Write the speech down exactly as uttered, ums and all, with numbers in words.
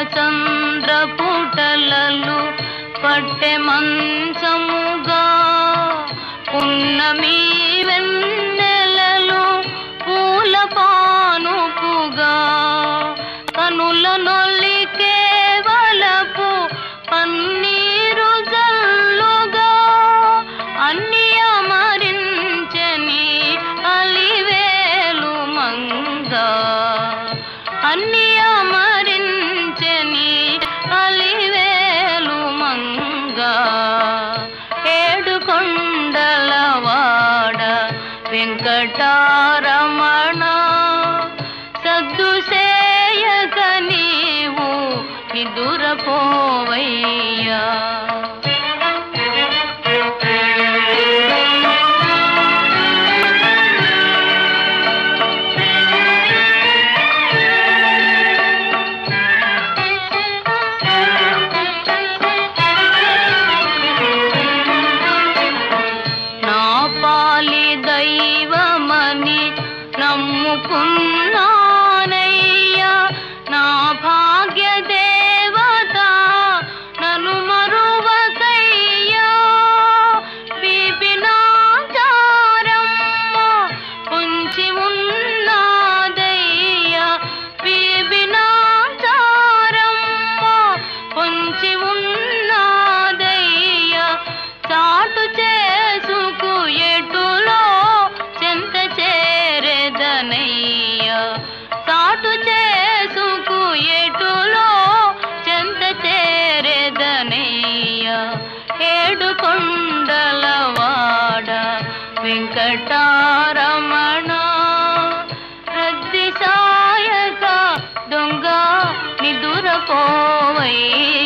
చంద్రపుటలలు పట్టె మంచముగా పున్నమి వెన్నెలలు పూల పానుపుగా కనుల నొల్లికే వలపు పన్నీరు జల్లుగా అన్ని అమరించని అలివేలు మంగా అన్ని అమరించని అలివేలు మంగా ఏడు కొండలవాడ వెంకటారమణ సద్దు సేయక నీవు నిదురపోవయ్యా. దైవమని నమ్ముకున్నానయ్యా నా భాగ్య దేవత నన్ను మరువకయ్యా. బీబినాచారమ్మ పొంచి ఉన్నదయ్యా బీబినాచారమ్మ పొంచి ఉన్నదయ్యా. చాటు చేసుకు ఎటులో చెంత చేరెదనయ్యా చాటు చేసుకు ఎటులో చెంత చేరెదనయ్యా. ఏడు కొండలవాడ వెంకటారమణ రద్ది సాయక దొంగ నిదురపోవయ్యా.